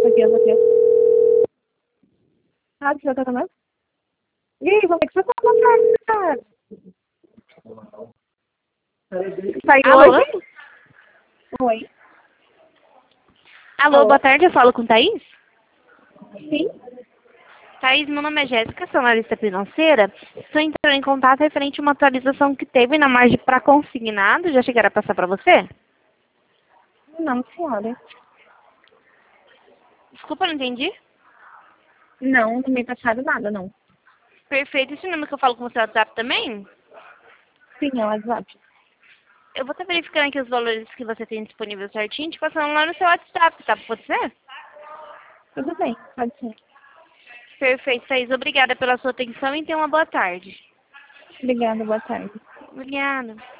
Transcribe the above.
Deus, meu Deus. Ah, você já tá tomando? E aí, como é que você tá passando? Saiu Alô? hoje? Oi. Alô, Alô? boa tarde, eu falo com Thaís? Sim? Thaís, meu nome é Jéssica, sou analista financeira. Estou entrando em contato referente a uma atualização que teve na margem para consignado. Já chegaram a passar para você? Não, senhora. Desculpa, não entendi. Não me passaram nada, não. Perfeito. Esse número que eu falo com você no WhatsApp também? Sim, é o WhatsApp. Eu vou estar verificando aqui os valores que você tem disponível certinho, te passando lá no seu WhatsApp, tá? Pode ser? Tudo bem, pode ser. Perfeito, Thaís. Obrigada pela sua atenção e tenha uma boa tarde. Obrigada, boa tarde. Obrigada.